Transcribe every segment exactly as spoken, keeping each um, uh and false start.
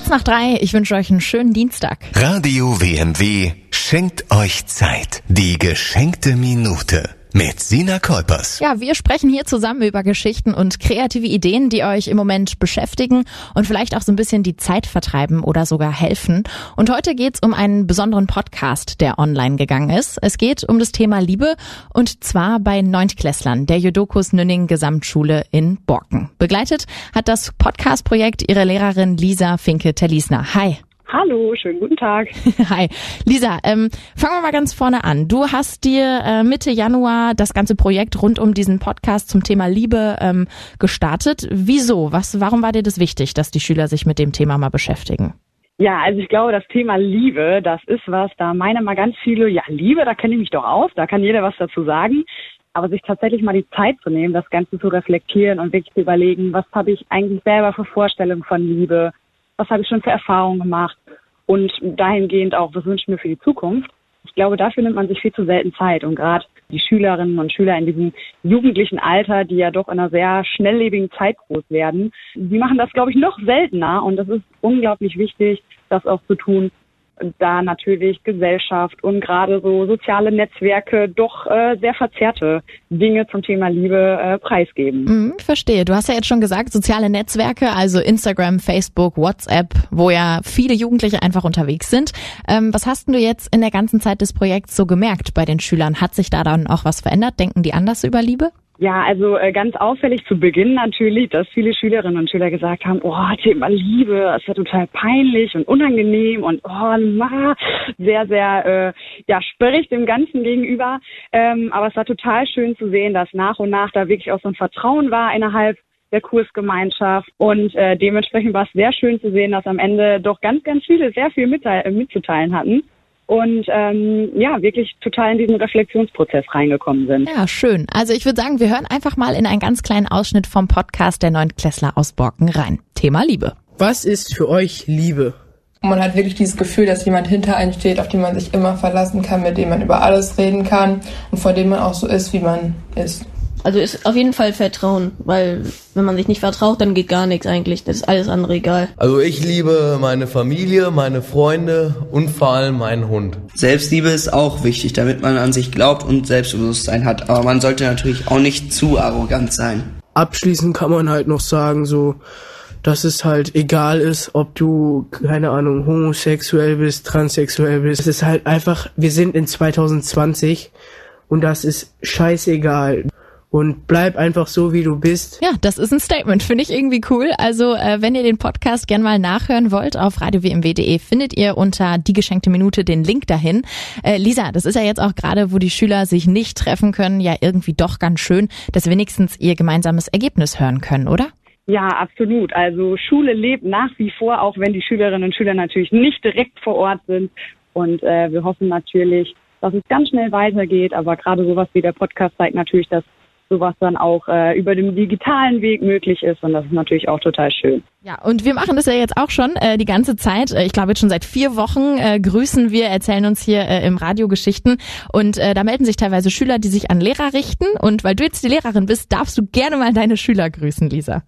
Kurz nach drei, ich wünsche euch einen schönen Dienstag. Radio W M W schenkt euch Zeit. Die geschenkte Minute mit Sina Kolpers. Ja, wir sprechen hier zusammen über Geschichten und kreative Ideen, die euch im Moment beschäftigen und vielleicht auch so ein bisschen die Zeit vertreiben oder sogar helfen. Und heute geht's um einen besonderen Podcast, der online gegangen ist. Es geht um das Thema Liebe und zwar bei Neuntklässlern der Jodokus Nünning Gesamtschule in Borken. Begleitet hat das Podcast-Projekt ihre Lehrerin Lisa Finke-Terliesner. Hi. Hallo, schönen guten Tag. Hi. Lisa, ähm, fangen wir mal ganz vorne an. Du hast dir äh, Mitte Januar das ganze Projekt rund um diesen Podcast zum Thema Liebe ähm, gestartet. Wieso? Was, warum war dir das wichtig, dass die Schüler sich mit dem Thema mal beschäftigen? Ja, also ich glaube, das Thema Liebe, das ist was, da meinen mal ganz viele, ja, Liebe, da kenne ich mich doch aus, da kann jeder was dazu sagen. Aber sich tatsächlich mal die Zeit zu nehmen, das Ganze zu reflektieren und wirklich zu überlegen, was habe ich eigentlich selber für Vorstellungen von Liebe? Was habe ich schon für Erfahrungen gemacht und dahingehend auch, was wünsche ich mir für die Zukunft. Ich glaube, dafür nimmt man sich viel zu selten Zeit und gerade die Schülerinnen und Schüler in diesem jugendlichen Alter, die ja doch in einer sehr schnelllebigen Zeit groß werden, die machen das, glaube ich, noch seltener und das ist unglaublich wichtig, das auch zu tun, da natürlich Gesellschaft und gerade so soziale Netzwerke doch äh, sehr verzerrte Dinge zum Thema Liebe äh, preisgeben. Mhm, verstehe. Du hast ja jetzt schon gesagt, soziale Netzwerke, also Instagram, Facebook, WhatsApp, wo ja viele Jugendliche einfach unterwegs sind. Ähm, was hast denn du jetzt in der ganzen Zeit des Projekts so gemerkt bei den Schülern? Hat sich da dann auch was verändert? Denken die anders über Liebe? Ja, also äh, ganz auffällig zu Beginn natürlich, dass viele Schülerinnen und Schüler gesagt haben, oh, Thema Liebe, das ist ja total peinlich und unangenehm und oh, ma, sehr, sehr, äh, ja, sperrig dem Ganzen gegenüber. Ähm, aber es war total schön zu sehen, dass nach und nach da wirklich auch so ein Vertrauen war innerhalb der Kursgemeinschaft und äh, dementsprechend war es sehr schön zu sehen, dass am Ende doch ganz, ganz viele sehr viel mitteil- mitzuteilen hatten. Und ähm, ja, wirklich total in diesen Reflexionsprozess reingekommen sind. Ja, schön. Also ich würde sagen, wir hören einfach mal in einen ganz kleinen Ausschnitt vom Podcast der Neuntklässler aus Borken rein. Thema Liebe. Was ist für euch Liebe? Man hat wirklich dieses Gefühl, dass jemand hinter einem steht, auf den man sich immer verlassen kann, mit dem man über alles reden kann und vor dem man auch so ist, wie man ist. Also ist auf jeden Fall Vertrauen, weil wenn man sich nicht vertraut, dann geht gar nichts eigentlich. Das ist alles andere egal. Also ich liebe meine Familie, meine Freunde und vor allem meinen Hund. Selbstliebe ist auch wichtig, damit man an sich glaubt und Selbstbewusstsein hat. Aber man sollte natürlich auch nicht zu arrogant sein. Abschließend kann man halt noch sagen, so, dass es halt egal ist, ob du, keine Ahnung, homosexuell bist, transsexuell bist. Es ist halt einfach, wir sind in zwanzig zwanzig und das ist scheißegal. Und bleib einfach so, wie du bist. Ja, das ist ein Statement, finde ich irgendwie cool. Also äh, wenn ihr den Podcast gern mal nachhören wollt, auf radio w m w punkt d e findet ihr unter die geschenkte Minute den Link dahin. Äh, Lisa, das ist ja jetzt auch gerade, wo die Schüler sich nicht treffen können, ja irgendwie doch ganz schön, dass wenigstens ihr gemeinsames Ergebnis hören können, oder? Ja, absolut. Also Schule lebt nach wie vor, auch wenn die Schülerinnen und Schüler natürlich nicht direkt vor Ort sind. Und äh, wir hoffen natürlich, dass es ganz schnell weitergeht. Aber gerade sowas wie der Podcast zeigt natürlich, dass sowas dann auch äh, über den digitalen Weg möglich ist und das ist natürlich auch total schön. Ja, und wir machen das ja jetzt auch schon äh, die ganze Zeit. Ich glaube jetzt schon seit vier Wochen äh, grüßen wir, erzählen uns hier äh, im Radio Geschichten und äh, da melden sich teilweise Schüler, die sich an Lehrer richten und weil du jetzt die Lehrerin bist, darfst du gerne mal deine Schüler grüßen, Lisa.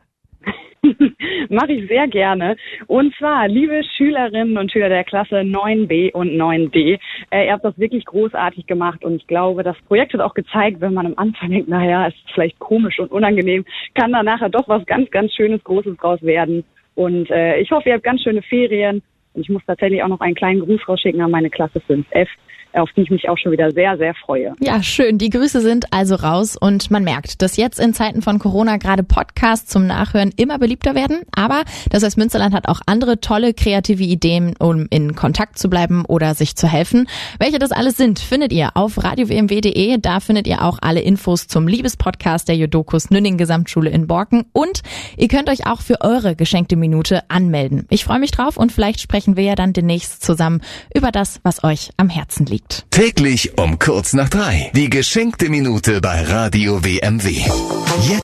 Mache ich sehr gerne. Und zwar, liebe Schülerinnen und Schüler der Klasse neun b und neun d, äh, ihr habt das wirklich großartig gemacht und ich glaube, das Projekt hat auch gezeigt, wenn man am Anfang denkt, naja, es ist vielleicht komisch und unangenehm, kann da nachher doch was ganz, ganz Schönes, Großes draus werden. Und äh, ich hoffe, ihr habt ganz schöne Ferien. Und ich muss tatsächlich auch noch einen kleinen Gruß rausschicken an meine Klasse fünf f, auf die ich mich auch schon wieder sehr, sehr freue. Ja, schön. Die Grüße sind also raus und man merkt, dass jetzt in Zeiten von Corona gerade Podcasts zum Nachhören immer beliebter werden. Aber das heißt, Münsterland hat auch andere tolle kreative Ideen, um in Kontakt zu bleiben oder sich zu helfen. Welche das alles sind, findet ihr auf radio w m w punkt d e. Da findet ihr auch alle Infos zum Liebespodcast der Jodokus Nünning Gesamtschule in Borken. Und ihr könnt euch auch für eure geschenkte Minute anmelden. Ich freue mich drauf und vielleicht sprechen wir ja dann demnächst zusammen über das, was euch am Herzen liegt. Täglich um kurz nach drei. Die geschenkte Minute bei Radio W M W. Jetzt